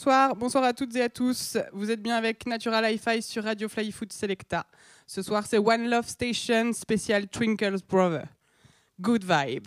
bonsoir à toutes et à tous. Vous êtes bien avec Natural Hi-Fi sur Radio Flyfoot Selecta. Ce soir, c'est One Love Station spécial Twinkle's Brother. Good vibe.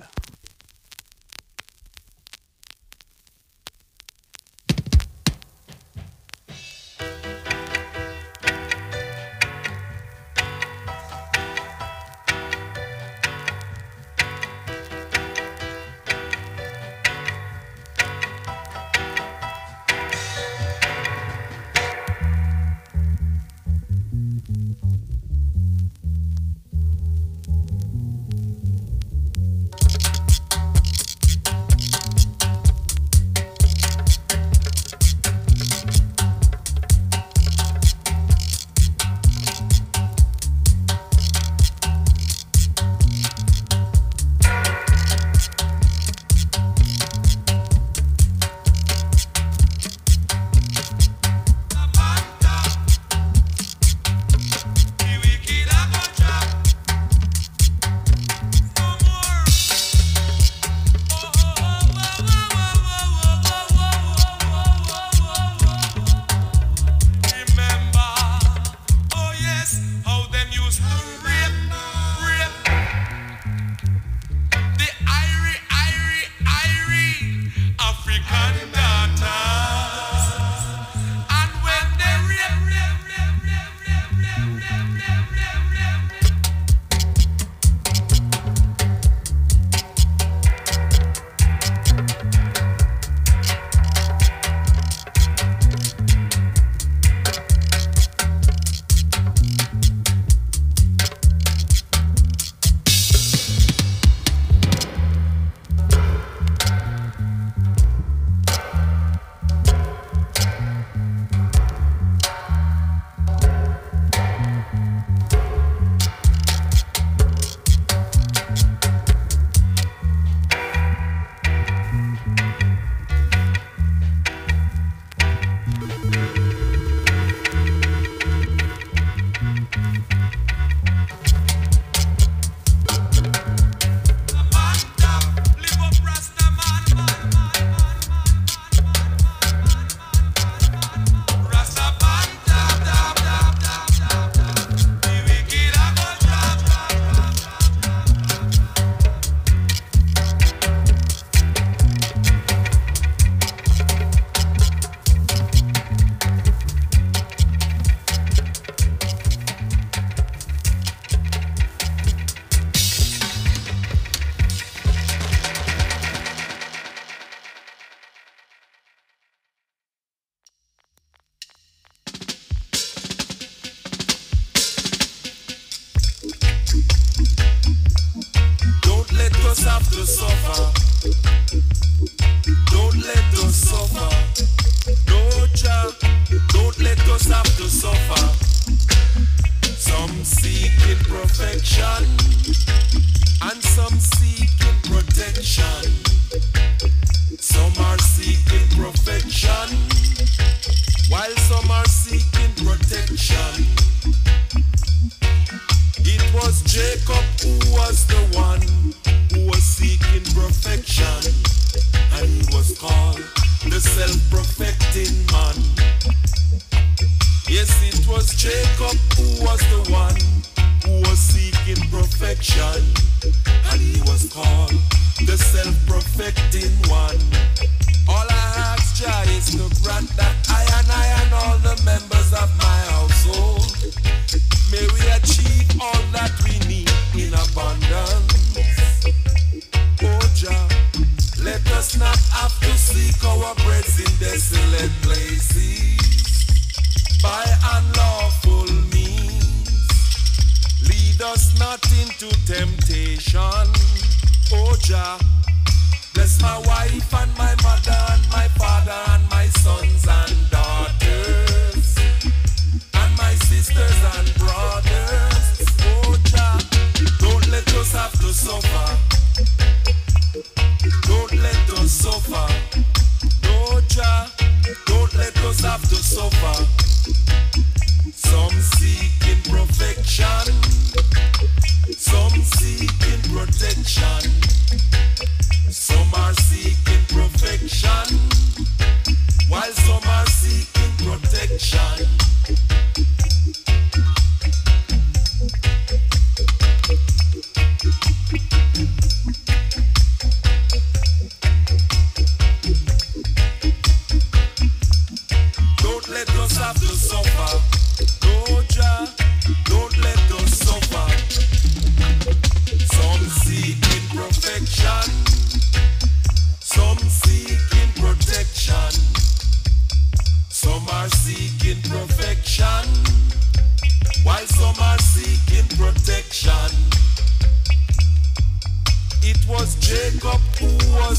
Some are seeking perfection, while some are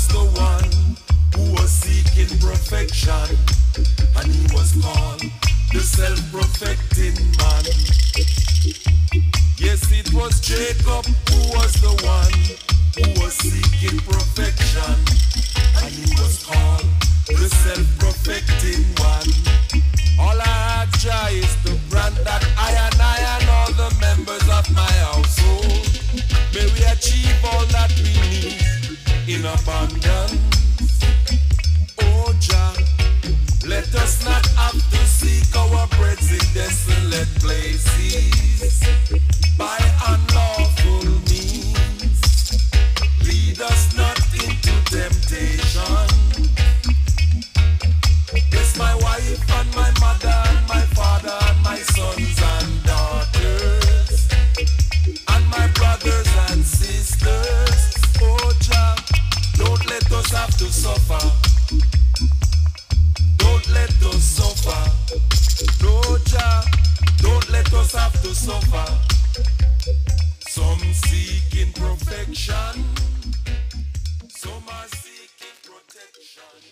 the one who was seeking perfection, and he was called the self-perfecting man. Yes, it was Jacob who was the one who was seeking perfection, and he was called the self-perfecting one. All I ask Jah is to grant that I and all the members of my household, may we achieve all that we need in abundance. Oh Jah, let us not have to seek our bread in desolate places by unlawful means. Lead us not into temptation. Bless my wife and my mother and my father and my sons and daughters and my brothers and sisters. Oh Jah, don't let us have to suffer. Don't let us suffer. No Jah, don't let us have to suffer. Some seeking perfection, some are seeking protection.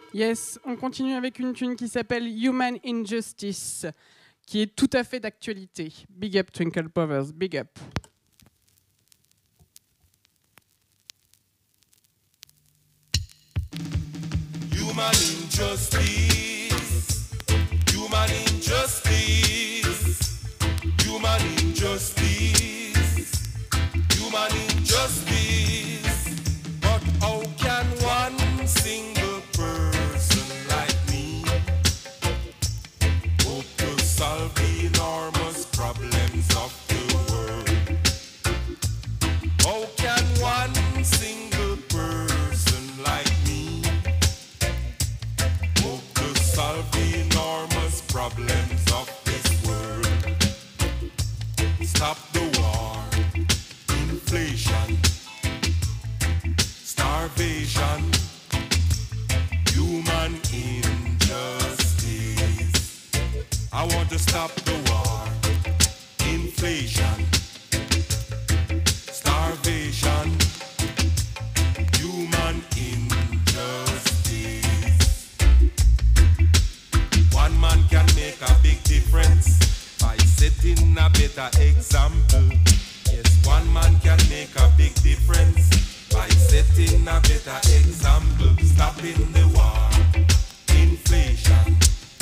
Yes, on continue avec une tune qui s'appelle Human Injustice, qui est tout à fait d'actualité. Big up Twinkle Brothers, big up. Human injustice, human injustice, human injustice, human injustice. But how can one single person like me hope to solve the enormous problems of the world? How can one single person like me hope to solve the enormous problems of this world? Stop the war, inflation, starvation, human injustice. I want to stop the war, inflation, starvation, human injustice. One man can make a big difference by setting a better example. Yes, one man can make a big difference by setting a better example. Stopping the war, inflation,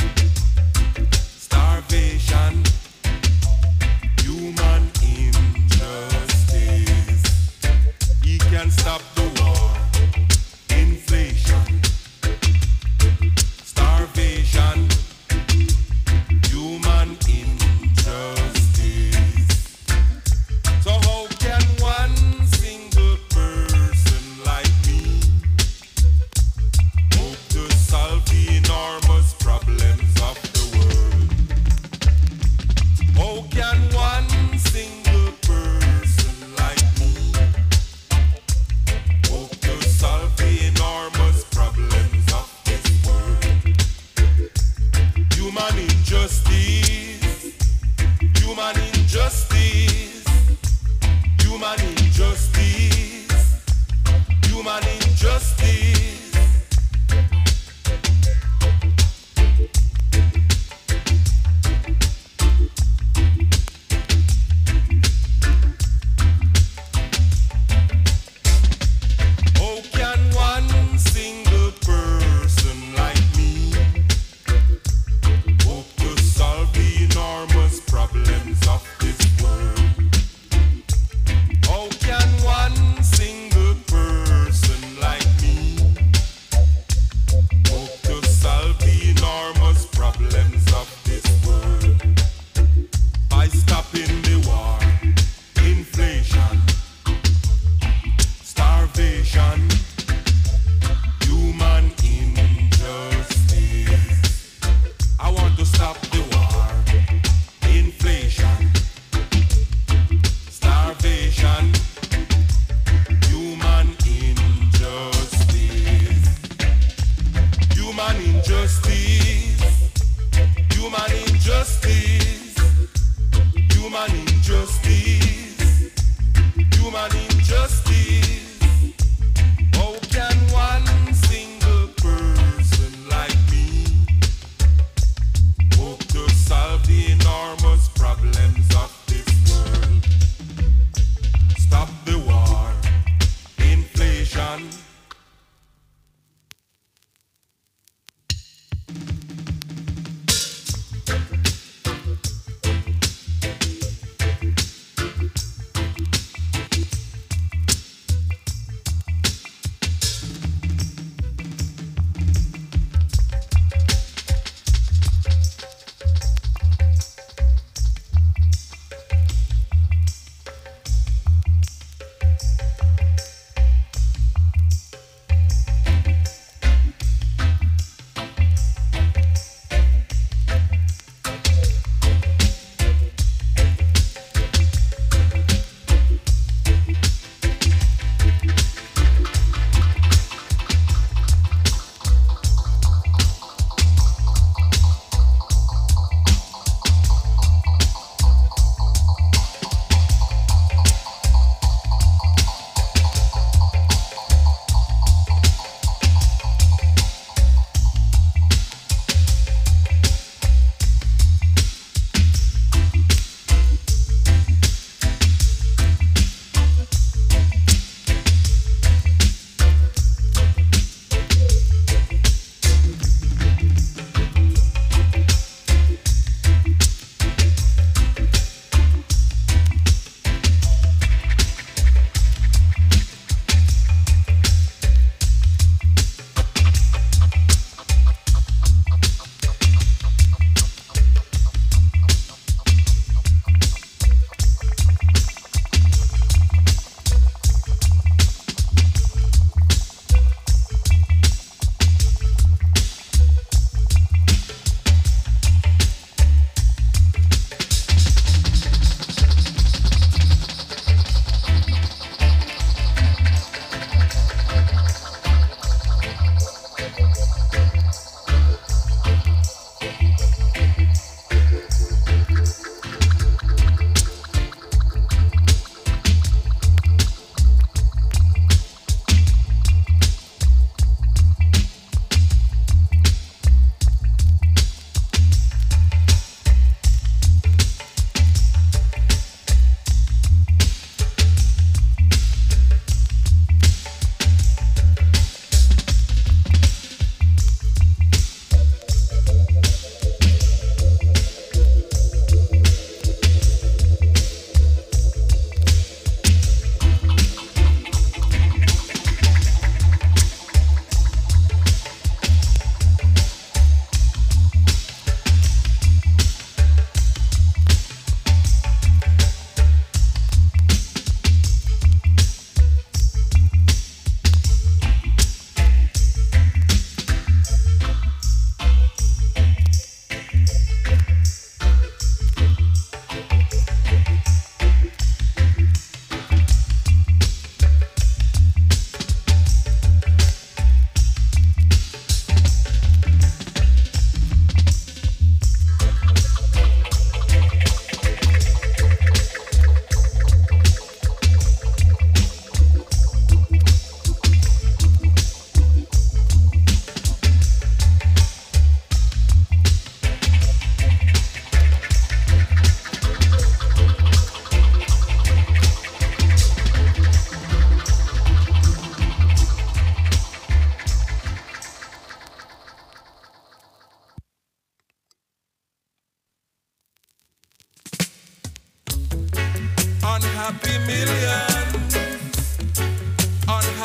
starvation, human injustice. He can stop the war, inflation, starvation, human injustice. So how can one single person like me hope to solve the enormous problems of the world? How can one single person like me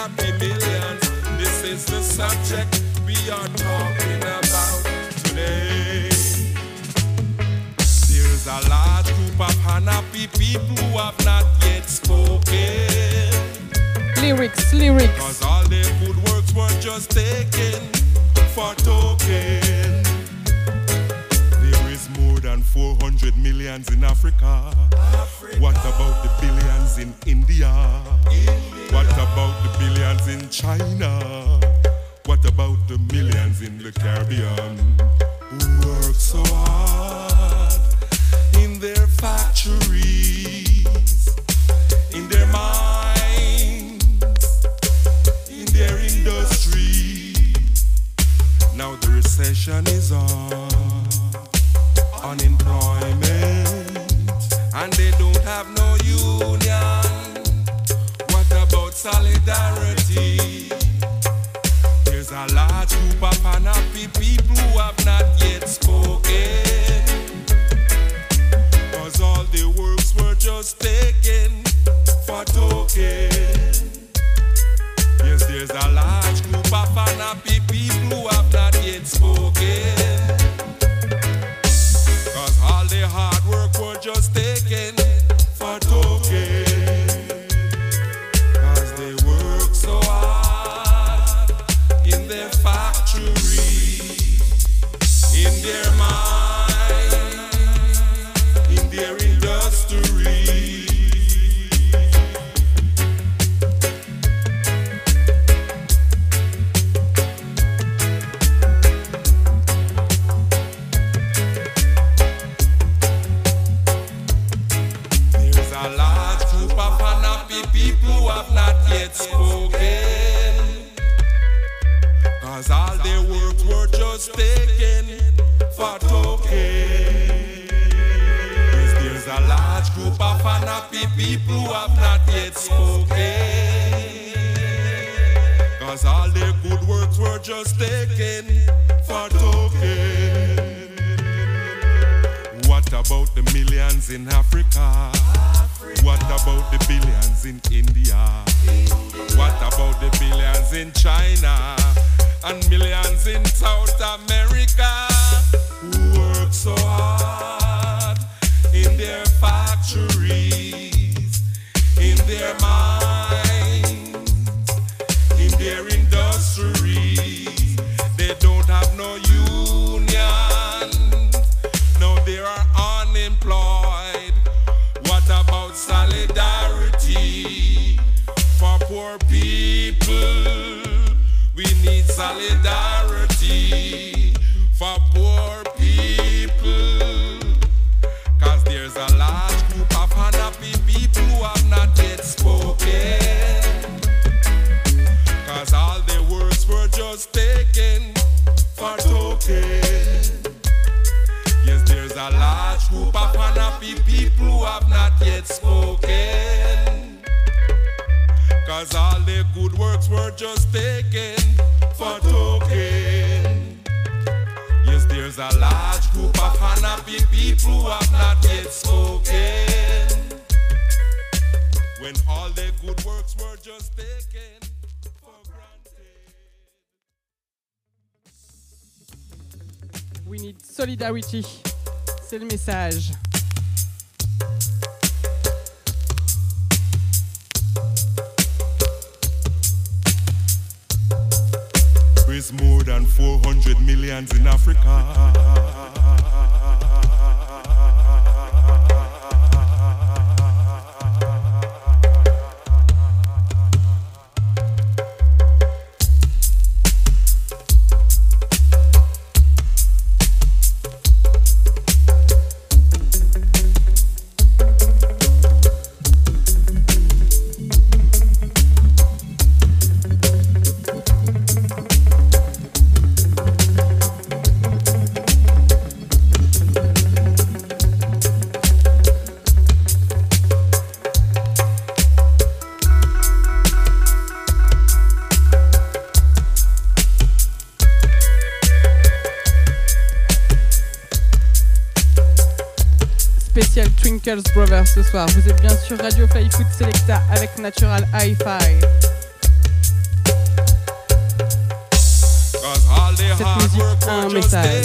happy millions. This is the subject we are talking about today. There's a large group of unhappy people who have not yet spoken. Lyrics. Cause all their good works were just taken for token. There is more than 400 millions in Africa. What about the billions in India? What about the billions in China? What about the millions in the Caribbean who work so hard in their factories, in their minds, in their industry? Now the recession is on, unemployment, and they don't have no union. What about solidarity? There's a large group of unhappy people who have not yet spoken. Cause all their works were just taken for token. Yes, there's a large group of unhappy people who have not yet spoken. Cause all their hard work were just taken for token. Cause they work so hard in their factory, in their mind, in their industry. There's a large group of unhappy people who have not yet spoken. Cause all their works were just taken for token. Yes, there's a large group of unhappy people who have not yet spoken. Cause all their good works were just taken for token. What about the millions in Africa? What about the billions in India? What about the billions in China? And millions in South America who work so hard in their factories, in their minds, in their industries. They don't have no union. No, they are unemployed. What about solidarity for poor people? We need solidarity for poor people. Cause there's a large group of unhappy people who have not yet spoken. Cause all their works were just taken for token. Yes, there's a large group of unhappy people who have not yet spoken. Cause all their good works were just taken for token. Yes, there's a large group of unhappy people who have not yet spoken. When all their good works were just taken for granted. We need solidarity. C'est le message. There's more than 400 millions in Africa. Spécial Twinkles Brothers ce soir. Vous êtes bien sur Radio Fly Food Selecta avec Natural Hi-Fi. cette musique a un message.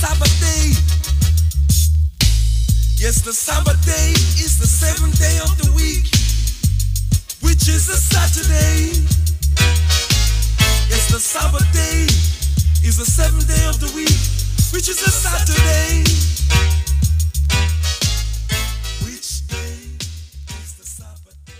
Sabbath day. Yes, the Sabbath day is the seventh day of the week, which is a Saturday. Yes, the Sabbath day is the seventh day of the week, which is a Saturday. Which day is the Sabbath day?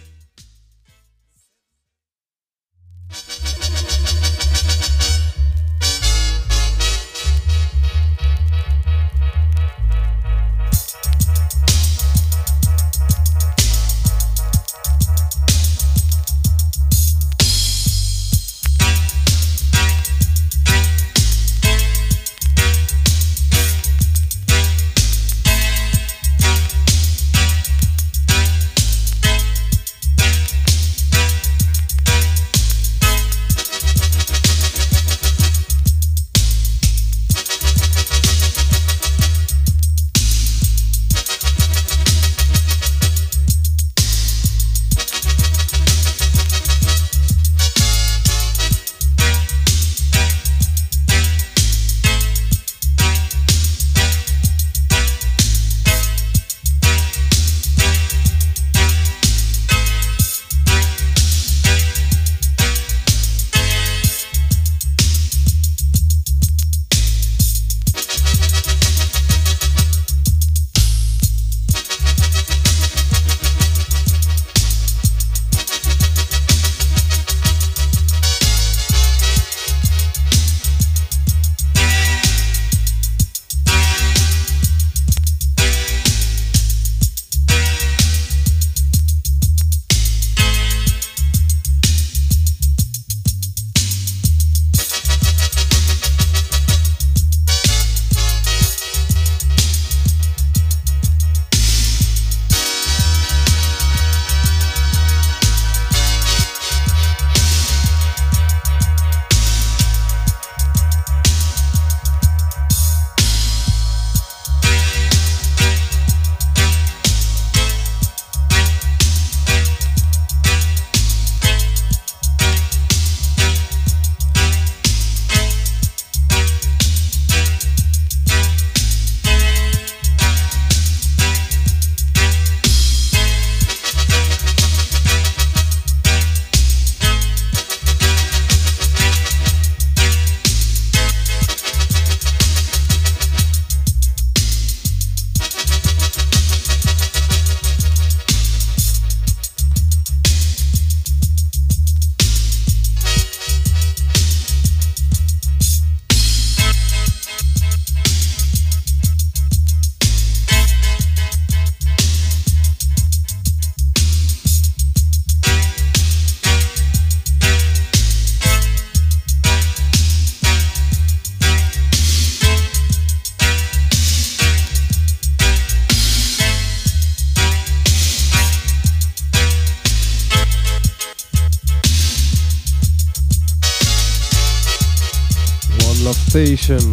Station.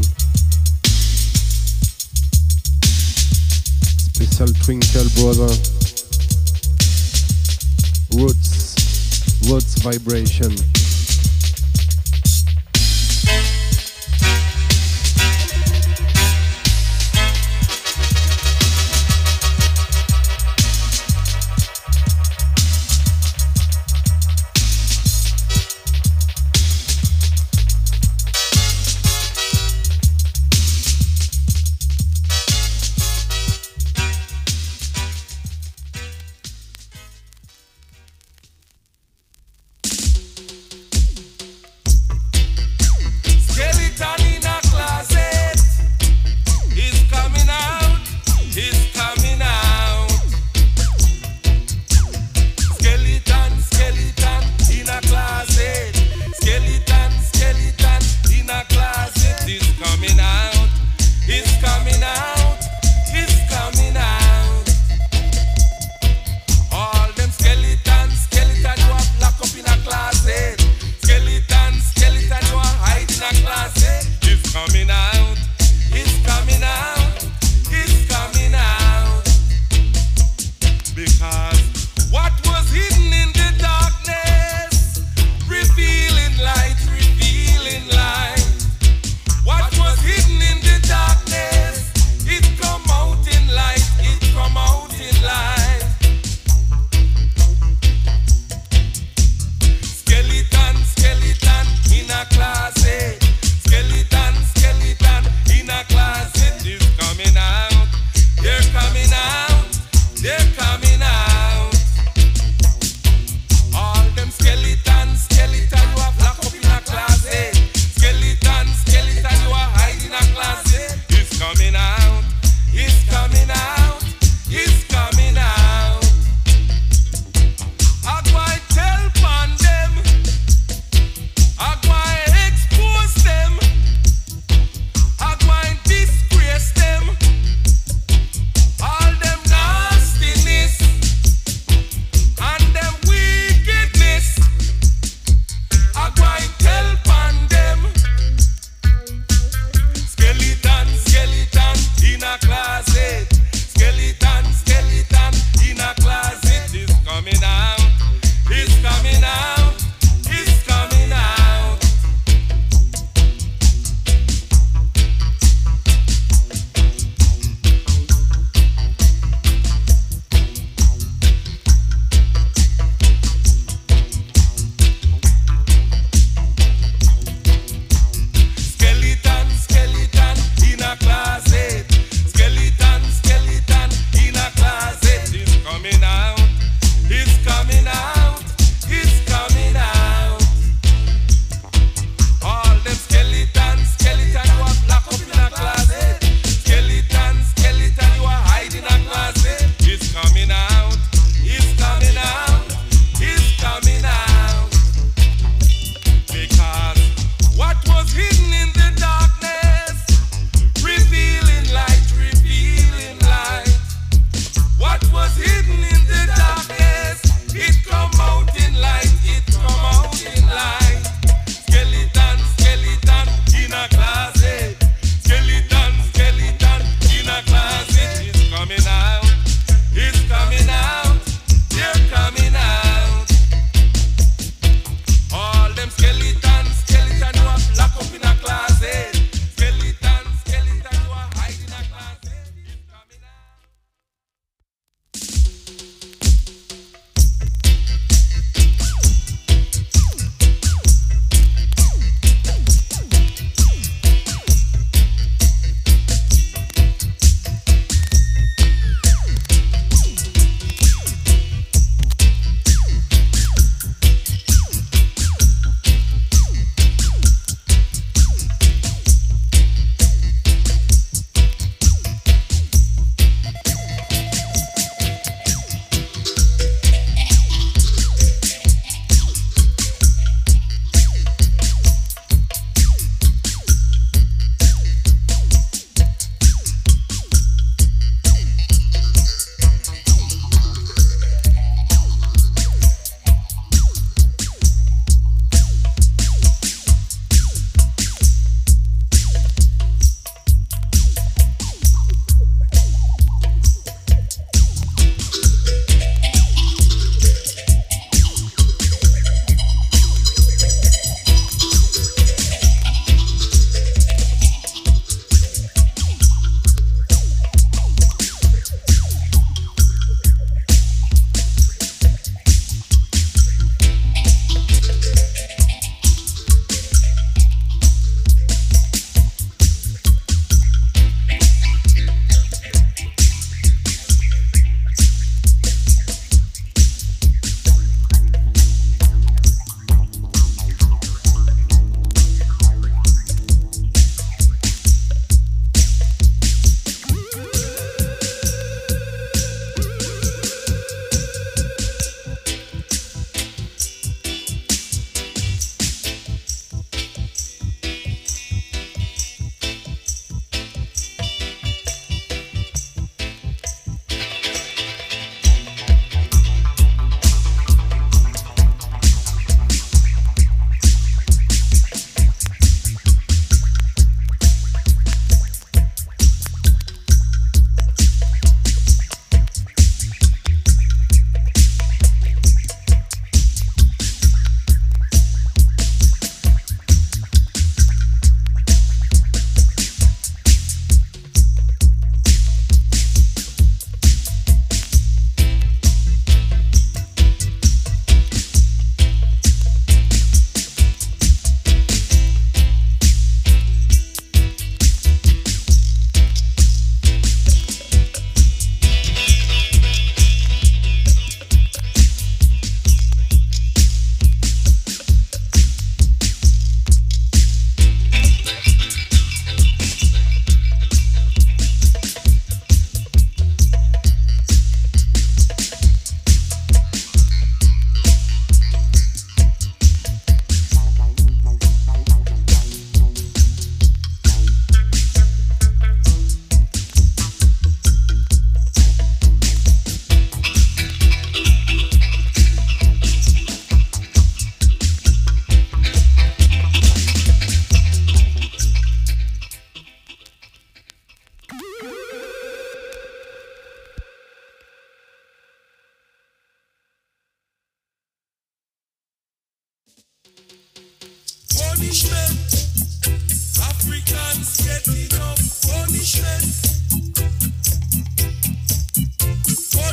Special Twinkle Brother. Roots Vibration.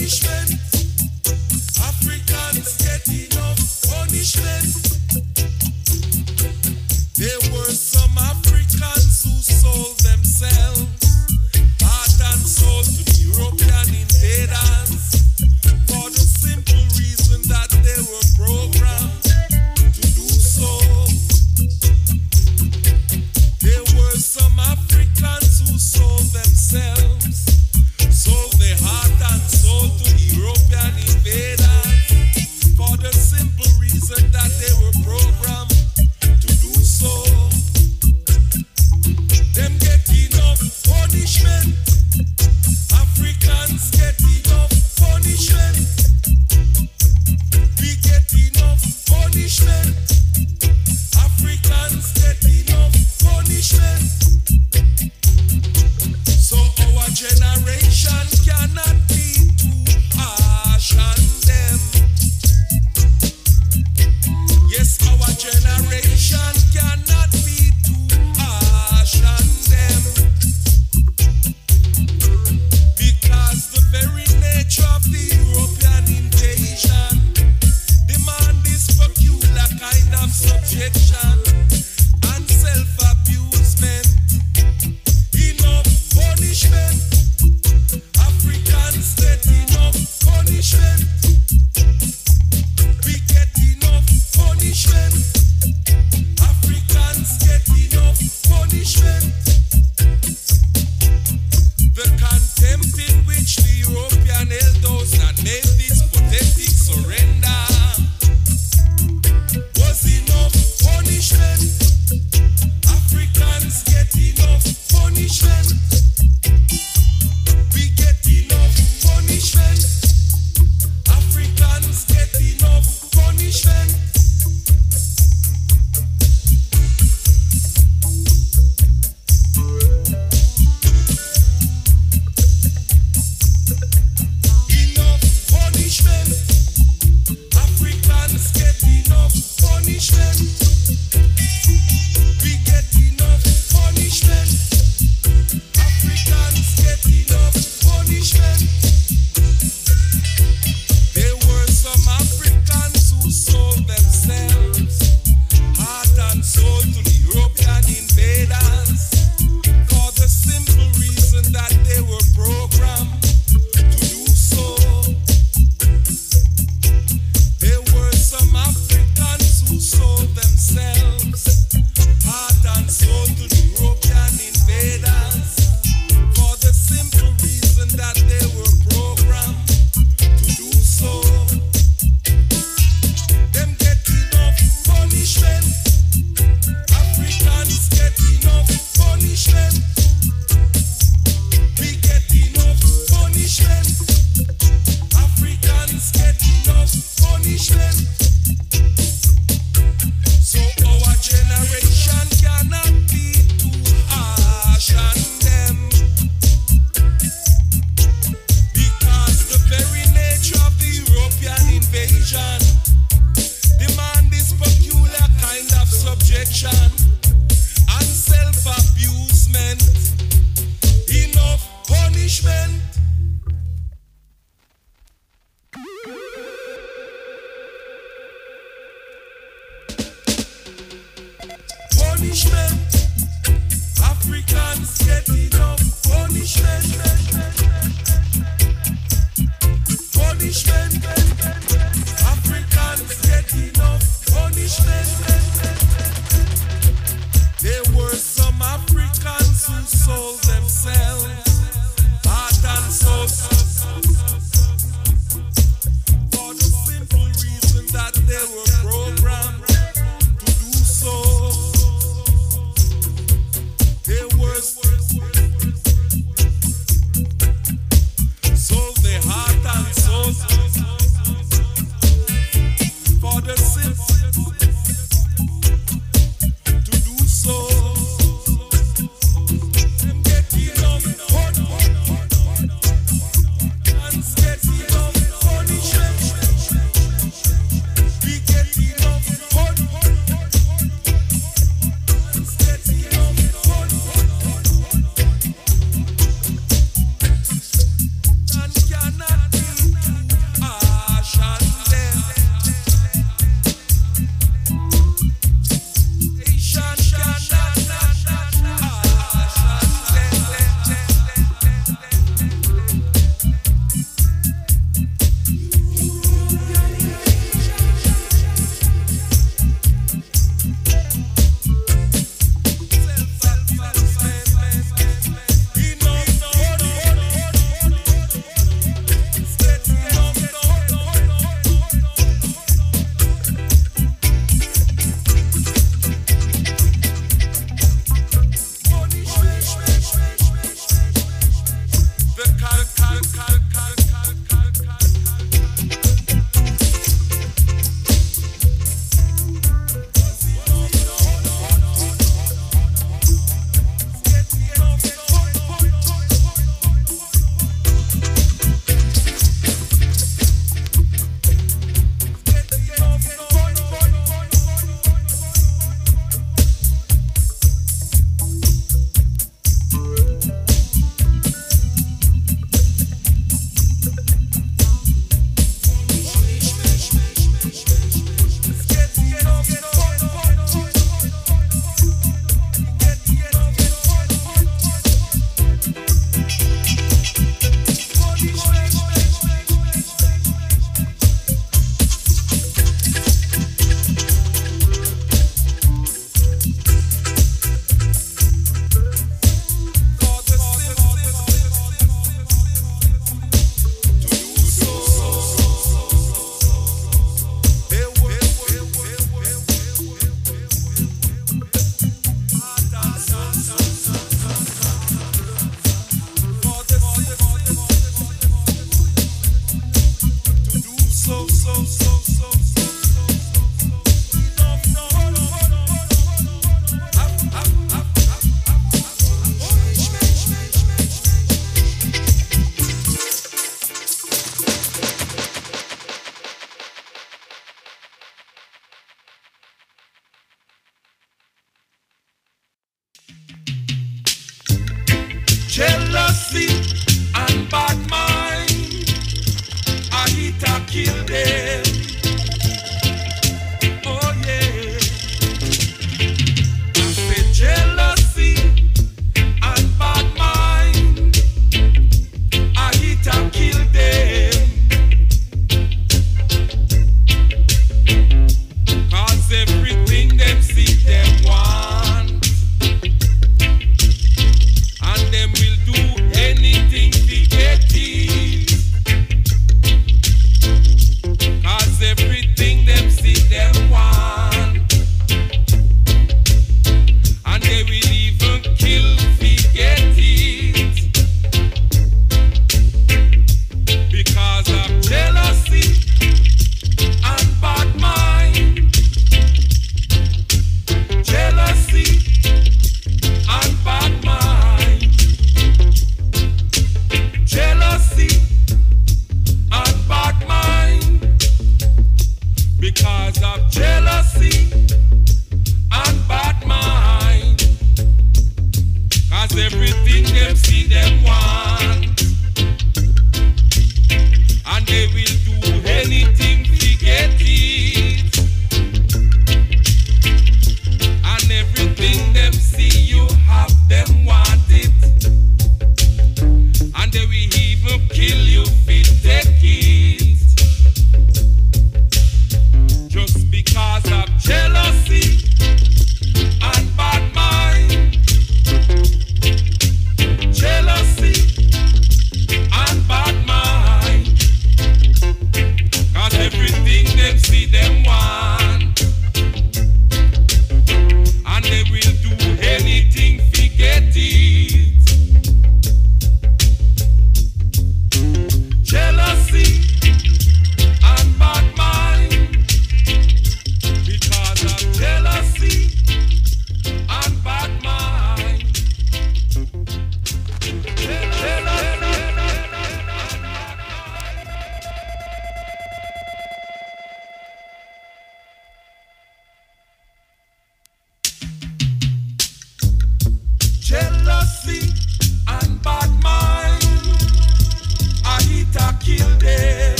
punishment. Africans get enough punishment. There were some Africans who sold themselves, heart and soul, to the European invaders, for the simple reason that they were programmed to do so. There were some Africans who sold themselves, sold their heart and soul to the European invaders, for the simple reason that they were programmed to do so. Them get enough punishment. Africans get enough punishment. We get enough punishment. Africans get enough punishment. So our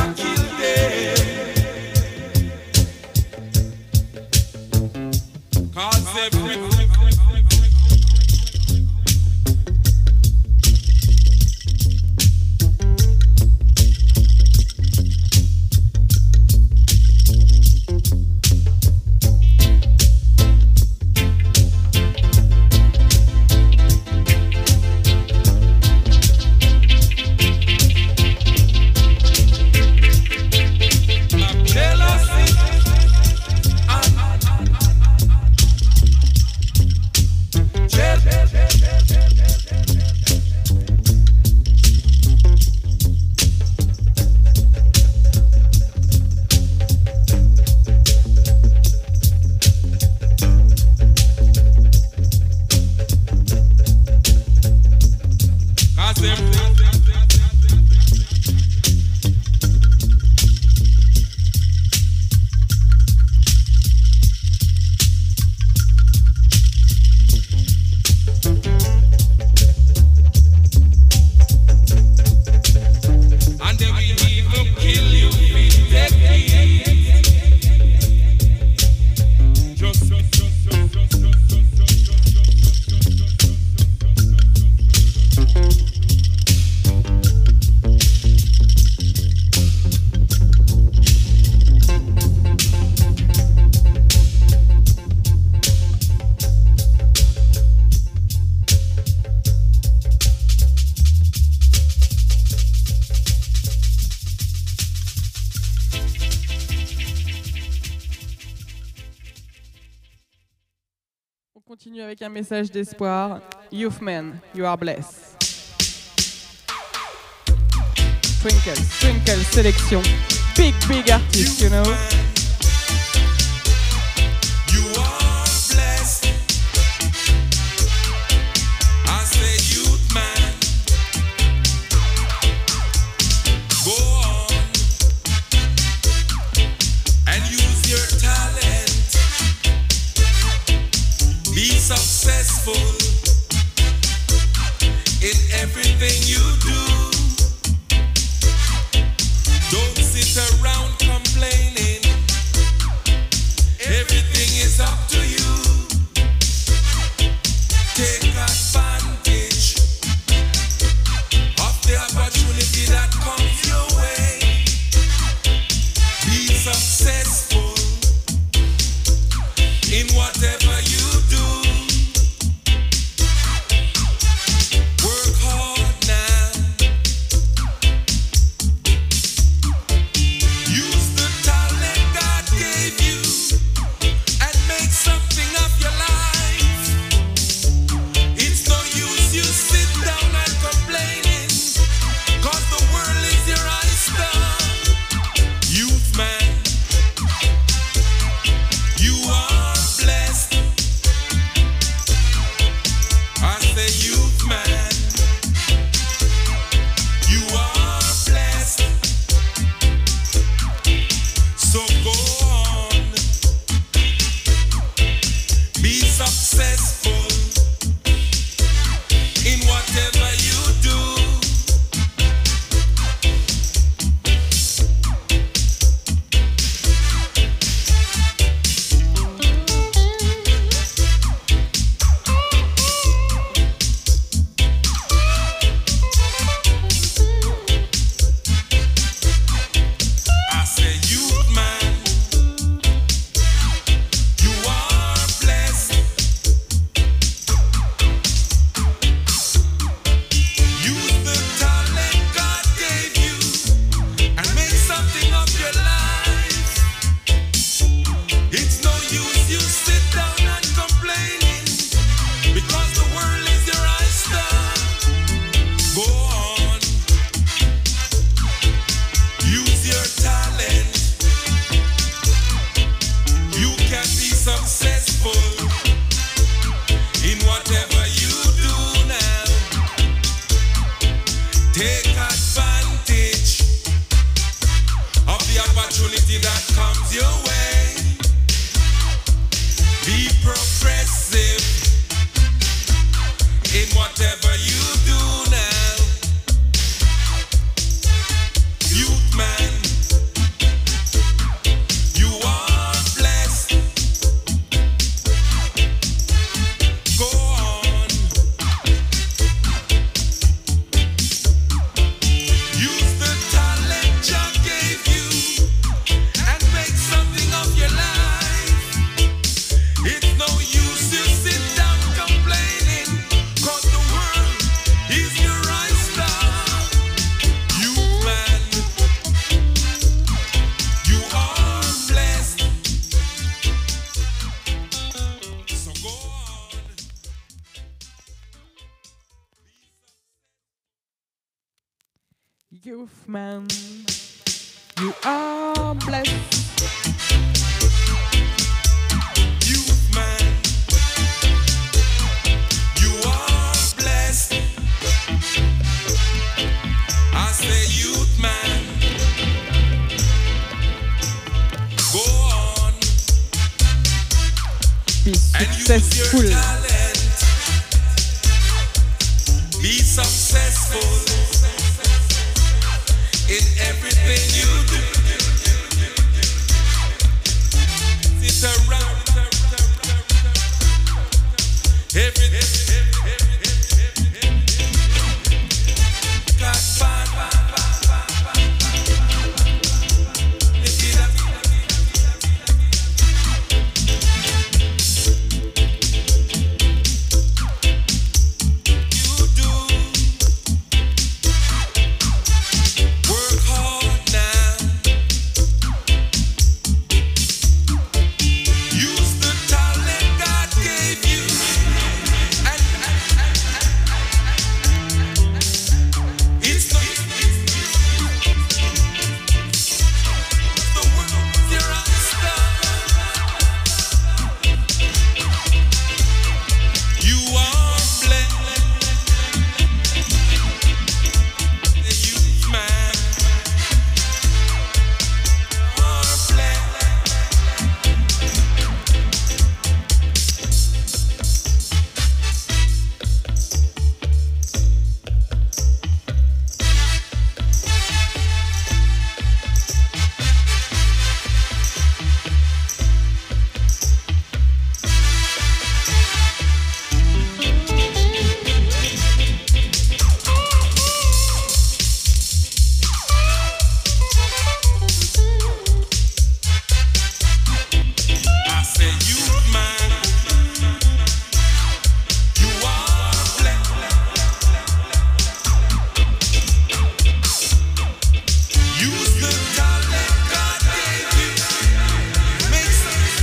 can't kill them. 'Cause everything continue avec un message d'espoir. Youth men, you are blessed. Twinkle sélection. Big artist, you know. You are blessed. I say youth man, go on and use your talent. Be successful in everything you do. Don't sit around complaining. Everything is up to you. Take advantage of the opportunity that comes your way. Be successful in whatever you do. Work hard now. Use the talent God gave you and make something of your life. It's no use you sit down and complaining, 'cause the world is your oyster. Youth man, you are blessed. I say youth man, you are blessed. So go on, be successful in whatever you do. I say youth man, you are blessed. Use the talent God gave you and make something of your life. It's no use you sit down and complaining, because the world is your oyster. Go on, use your talent. You can be successful in whatever you do now. Take advantage of the opportunity that comes your way. Be progressive in whatever you do now. Youth man, youth man. You are blessed. Youth man, you are blessed. I say youth man, go on Be and use your successful. talent. Be successful in everything you do. Sit around everything. Got fun. Lift it up. You do. Work hard now. Use the talent God gave you. And it's not the world you're after. You are blessed. The youth man are blessed. I say youth man, you are blessed. Use the talent God gave you. Make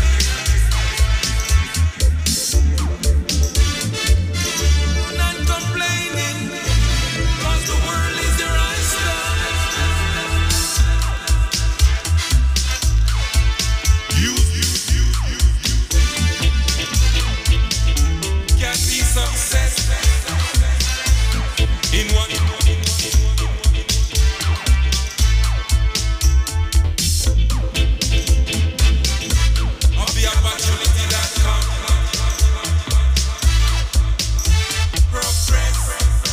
not complaining, 'cause the world is your oyster. You can be successful in what of the opportunity that comes. Progress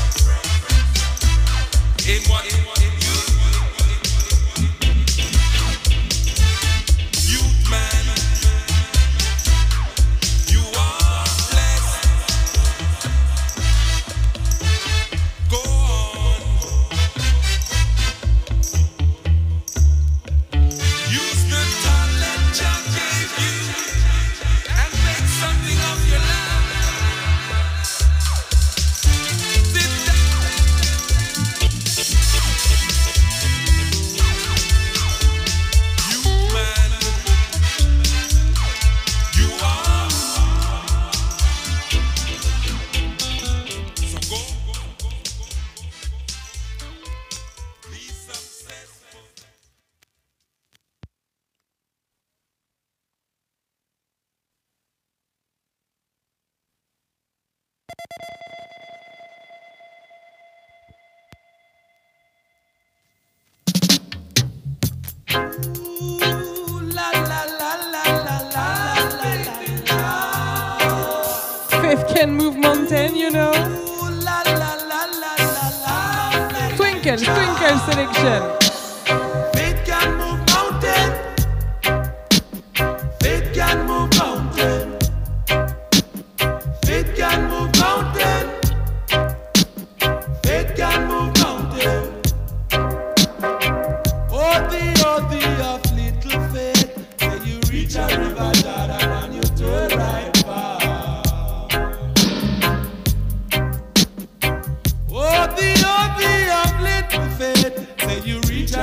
in what youth man, you are blessed. Go on. Use the talent God gave you and make something of your life. Sit down. Youth man, you are. So go. Be successful. Faith can move mountain, you know. Twinkle selection. Faith can move mountain. Faith can move mountain. Faith can move mountain. Faith can move mountain. Oh, the of little faith. When you reach a river Jordan and you turn right back. Oh, the of little faith. Say you reach a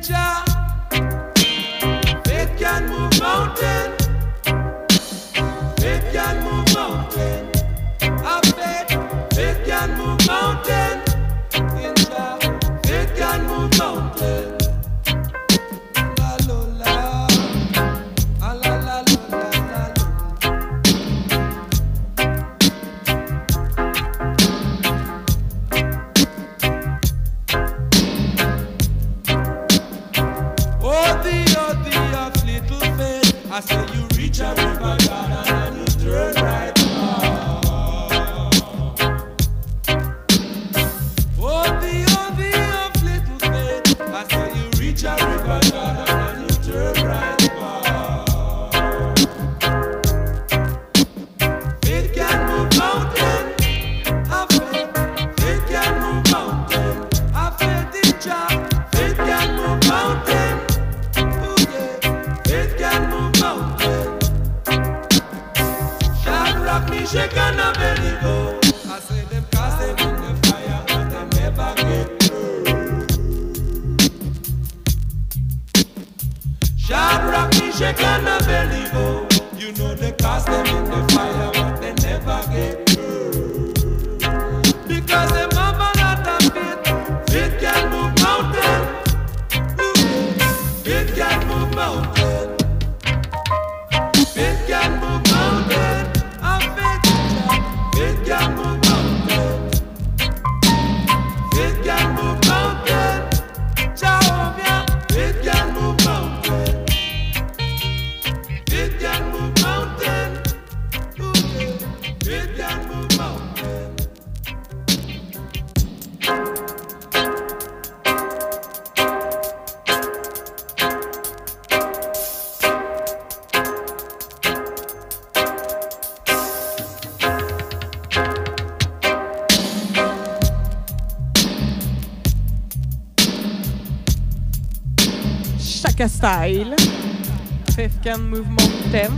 Jah. Faith can move mountain. Faith can move mountain. Have faith. Faith can move mountain. In Jah. Faith can move mountain. La la la, la la la la. Oh, the of little faith. I say you reach a river, God, and you turn right back. Oh, the of little faith. I say you reach a river, God, and you turn right back. Faith can move mountain. Have faith. Faith can move mountain. Have faith in Jah. Faith can move mountain. Faith can move mountain. Shadrach, Meshach, and Abednego. I say them cast them in the fire, but them never get burned. Shadrach, Meshach, and Abednego. You know they cast them in the fire, but they never get burned. Because them have a lot of faith. Faith can move mountain. Faith can move mountain. Faith can move mountain. Have faith in Jah. Faith can move mountain. Faith can move mountain. Jehovah. Faith can move mountain. Faith can move mountain. Faith can move mountain. Chaka Style. Faith can move mountain.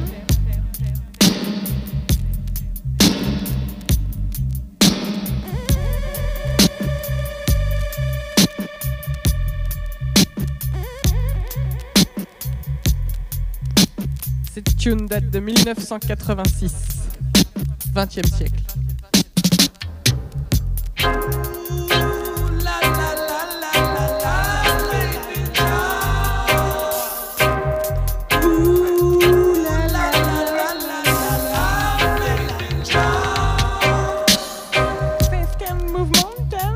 Cette tune date de 1986, 20e siècle. Faith can move mountain.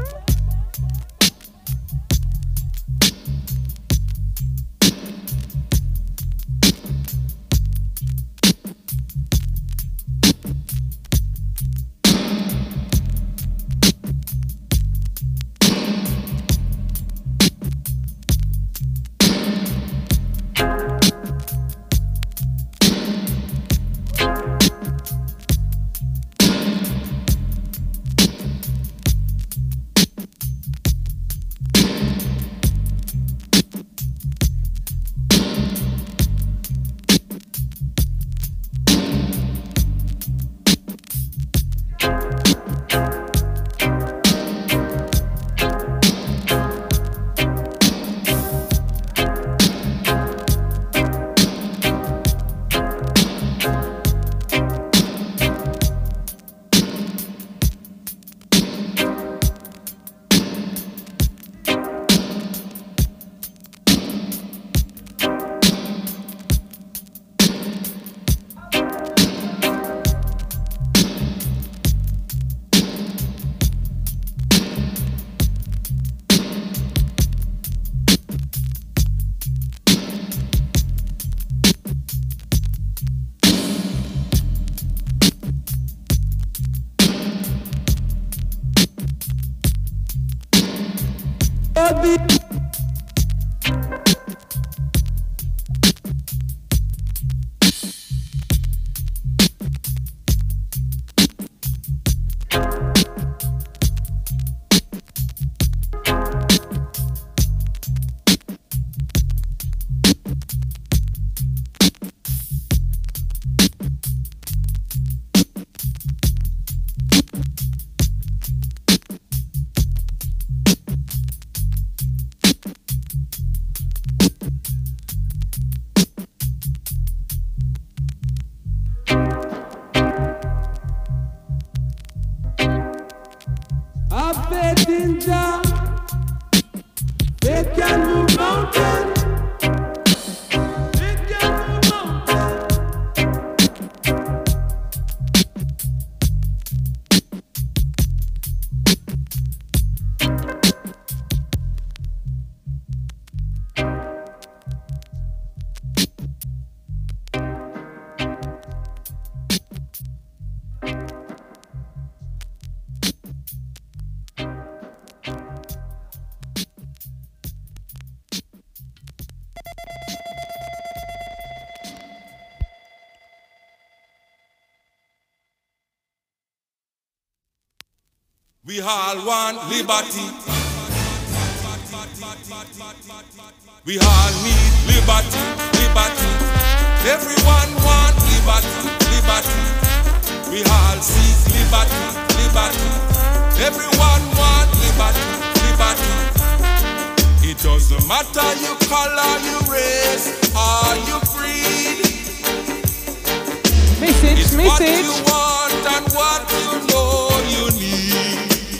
It can move mountains. It can move mountains. We all want liberty. We all need liberty, liberty. Everyone want liberty, liberty. We all seek liberty, liberty. Everyone want liberty, liberty. It doesn't matter your color, your race, or your creed. Message, It's what you message. want and what you know you need.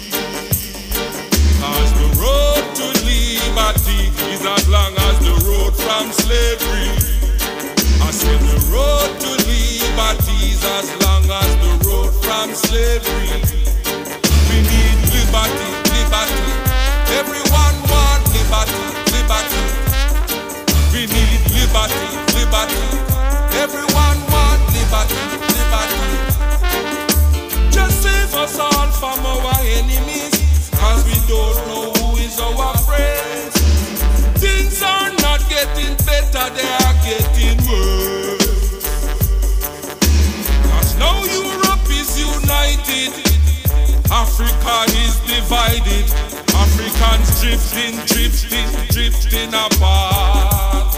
Cause the road to liberty is as long as the road from slavery. I said the road to liberty is as long as the road from slavery. We need liberty, liberty. Everyone want liberty, liberty. We need liberty, liberty. Everyone want liberty, liberty. Just save us all from our enemies, cause we don't know who is our friends. Things are not getting better, they are getting worse. Cause now Europe is united, Africa is divided. Africans drifting, drifting, drifting apart.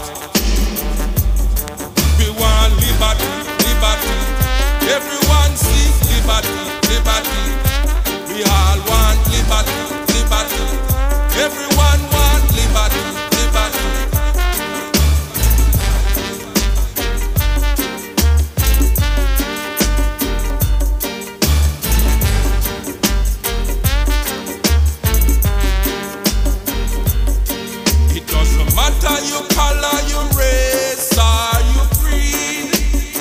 We want liberty, liberty. Everyone seeks liberty, liberty. We all want liberty, liberty. Everyone want liberty, liberty. It doesn't matter your color, your race, or your creed.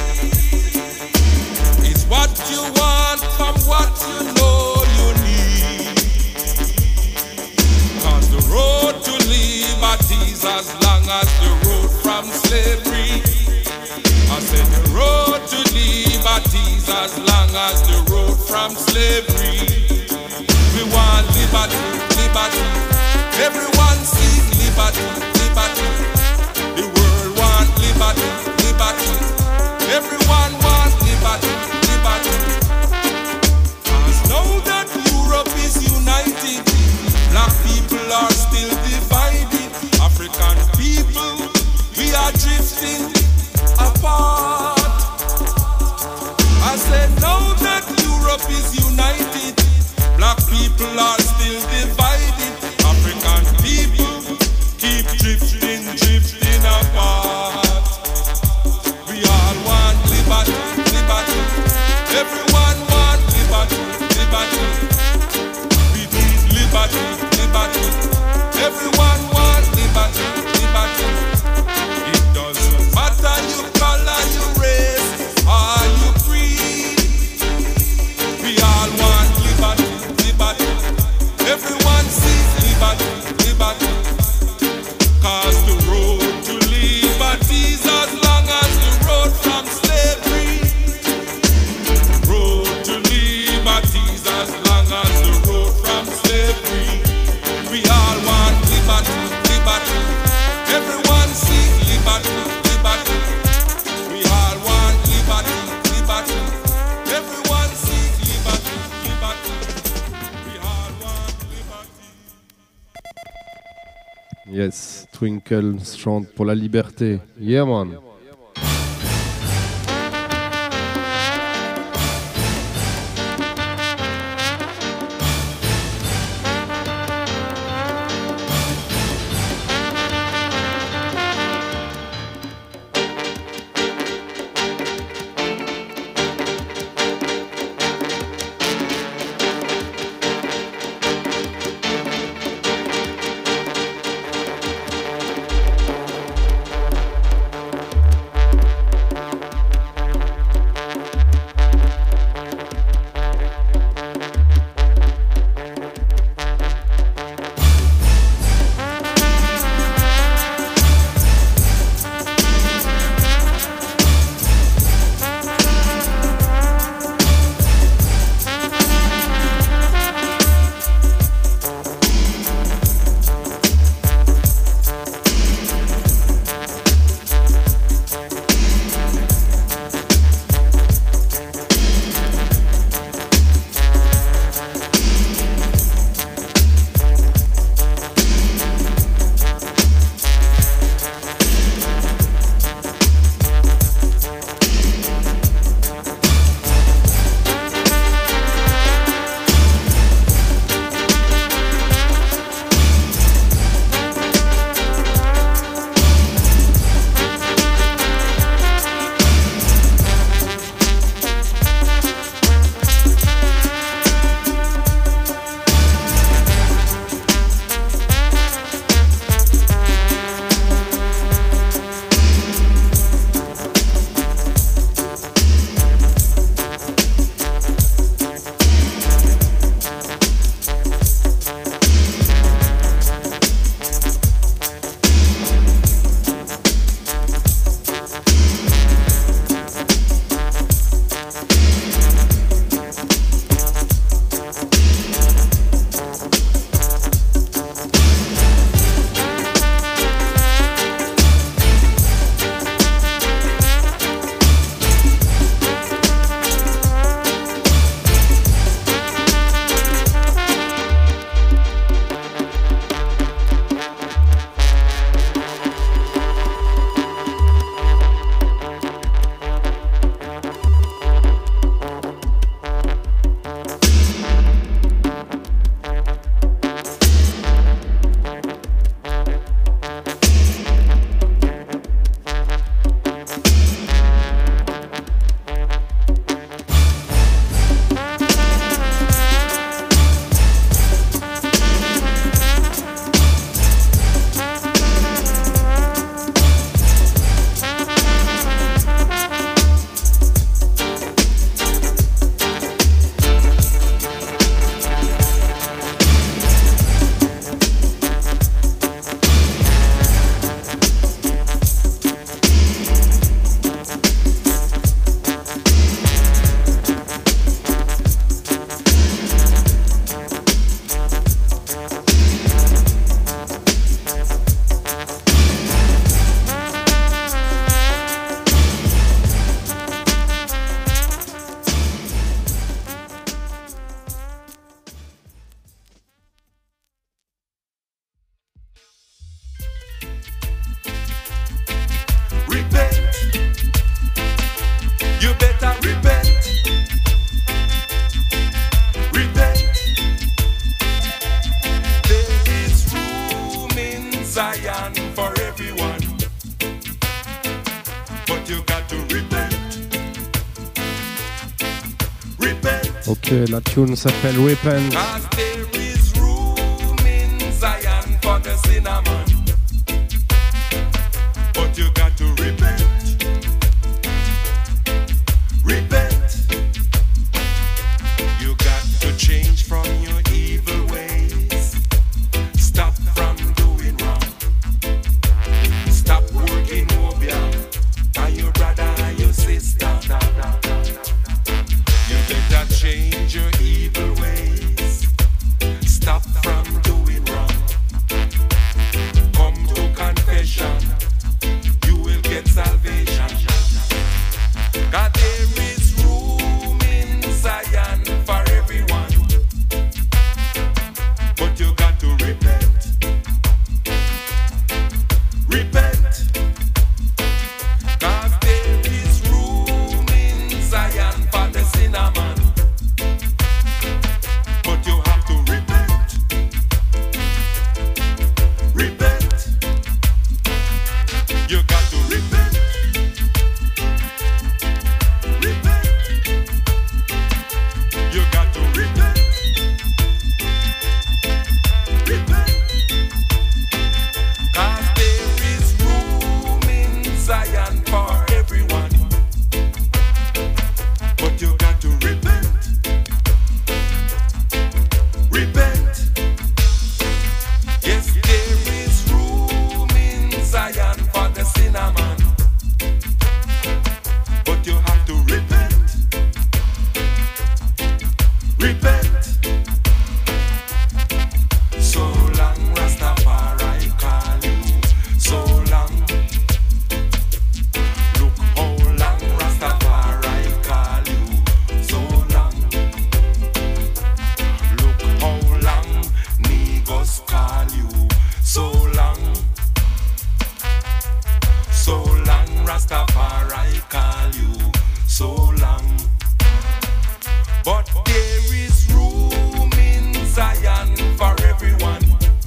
It's what you want from what you know you need. Cause the road to liberty is as long as the road from slavery. I said the road to liberty is as long as the road from slavery. We want liberty, liberty. Everyone seeks liberty, liberty. The world want liberty, liberty. Everyone want liberty, liberty. Cause now that Europe is united, black people are still divided. African people, we are drifting apart. I said now that Europe is united, black people are still divided. African people keep drifting, drifting apart. We all want liberty, liberty. Everyone want liberty, liberty. We need liberty, liberty. Everyone want liberty, liberty. It doesn't matter your color, your race, or your creed. We all want liberty, liberty. Everyone seeks liberty, liberty. Cause the road to liberty is as long as the road from slavery. Road to liberty is as long as the road from slavery. We all want liberty, liberty. Everyone seeks liberty, liberty. We all want liberty, liberty. Everyone seeks liberty, liberty. We all want liberty. Yes, Twinkle chante pour la liberté. Yeah, man. Zion for everyone. But you got to repent. Repent. Ok, la tune s'appelle Repent. Cause there is room in Zion for the cinnamon. But you got to repent. Repent. You got to change from your evil ways. Stop from doing wrong. Stop working obia on your brother and your sister. You better change your evil ways. Stop from doing wrong. Come to confession. You will get salvation. God, there is room in Zion for everyone. But you got to repent. Repent. Cause there is room in Zion for the cinnamon. But you have to repent. Repent. You got to repent. Repent. You got to repent. Repent. Cause there is room in Zion for everyone. But you got to repent. Repent. Yes, there is room in Zion for the cinnamon. But you have to repent. Repent. So long Rastafari call you. So long. Look how long Rastafari call you. So long. Look how long Negos call you. So long. So long Rastafari call you. So long. But there is room in Zion for everyone.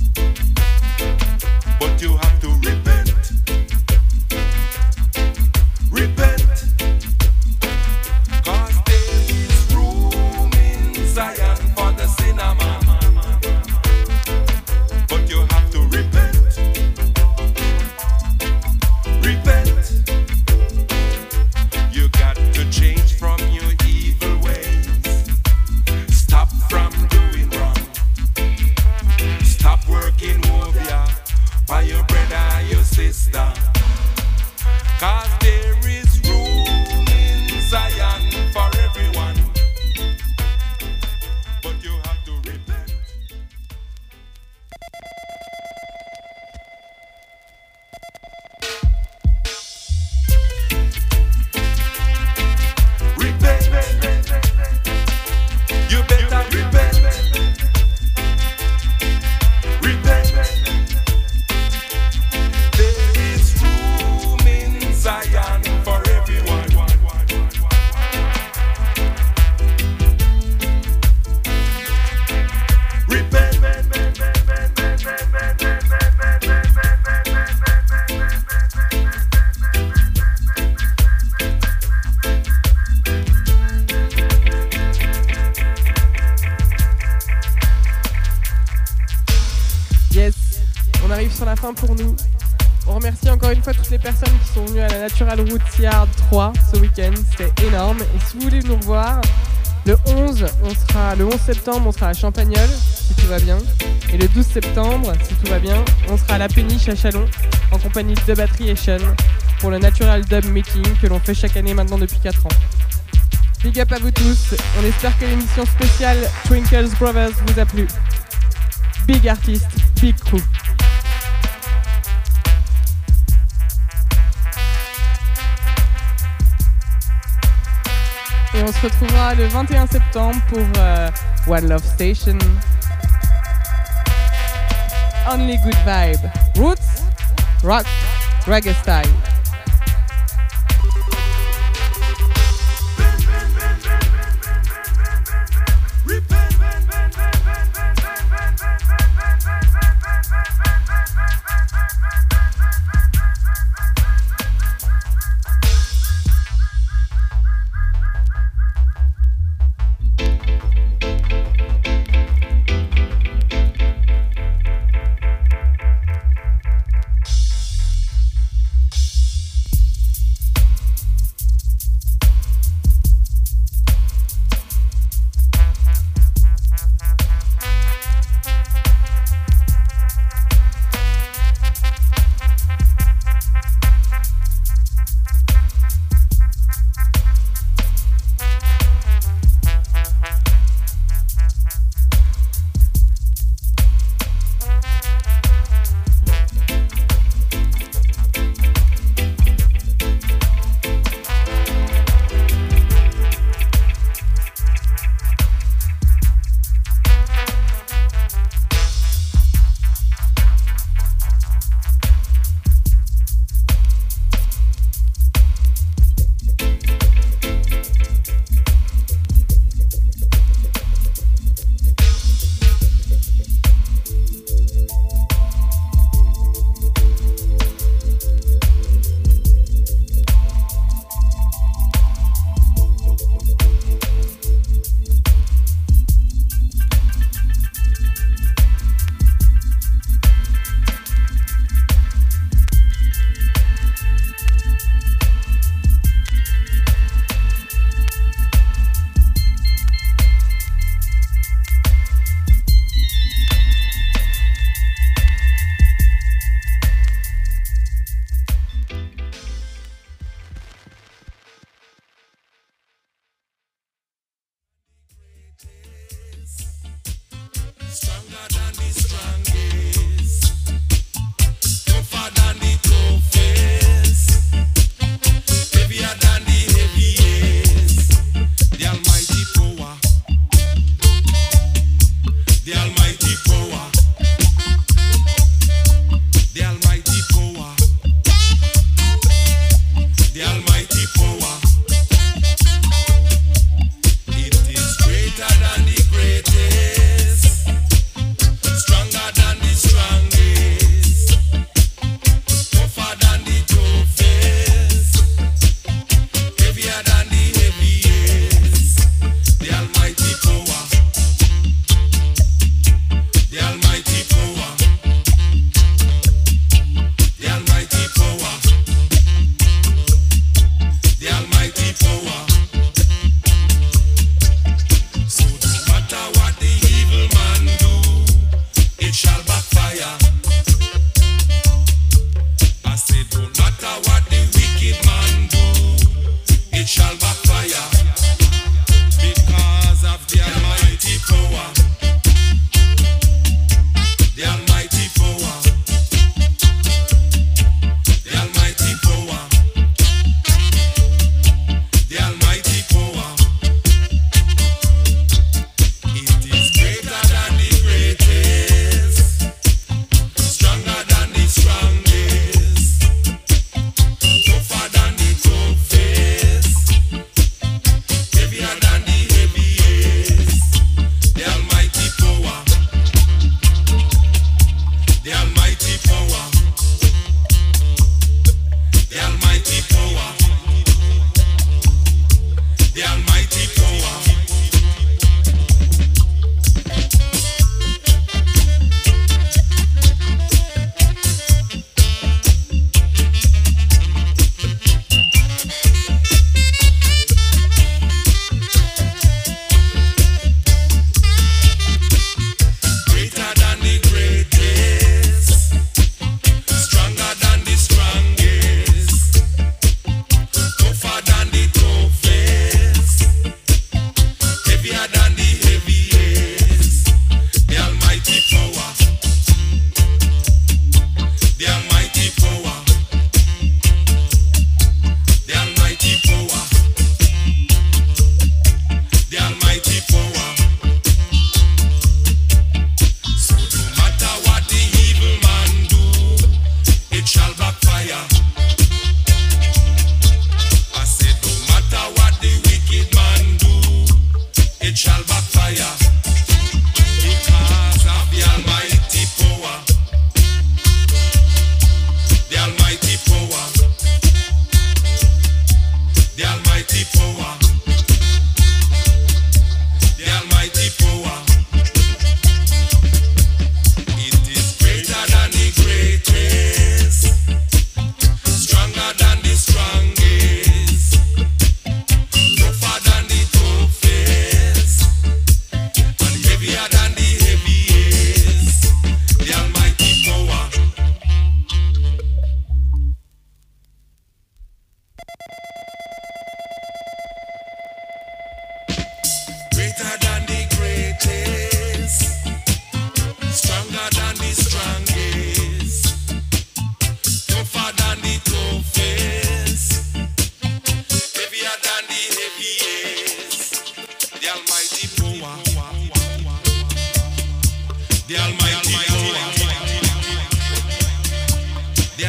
But you have to repent. Repent. Cause there is room in Zion for the cinnamon. But you have to repent. Repent. You got to change from your evil ways. Stop from doing wrong. Stop working obia by your brother and your sister. Cause there is room in Zion for everyone. But you have to repent. Repent. You better repent. Repent. There is room in Zion for everyone. Repent. Yes, on arrive sur la fin pour nous. On remercie encore une fois toutes les personnes qui sont venues à la Natural Roots Yard 3 ce week-end. C'était énorme. Et si vous voulez nous revoir, le 11 septembre, on sera à Champagnole, si tout va bien. Et le 12 septembre, si tout va bien, on sera à la Péniche à Chalon, en compagnie de Dubatriation, pour le Natural Dub Meeting que l'on fait chaque année maintenant depuis 4 ans. Big up à vous tous. On espère que l'émission spéciale Twinkles Brothers vous a plu. Big artist, big crew. Et on se retrouvera le 21 septembre pour One Love Station. Only good vibe. Roots, rock, reggae style.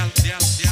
girl,